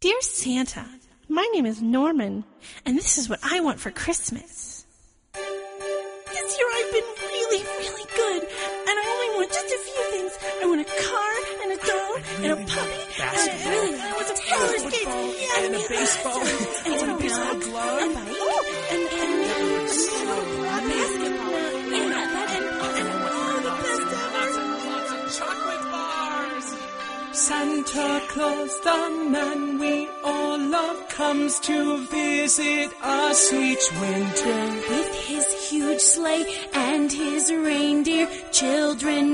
Dear Santa, my name is Norman, and this is what I want for Christmas. This year I've been really, really good, and I only want just a few things. I want a car, and a doll, and a puppy, and I want some roller skates, and a baseball, and a baseball glove, and a basketball, and the best ever. Lots of chocolate bars. Santa Claus, the man we all love, comes to visit us each winter. With his huge sleigh and his reindeer, children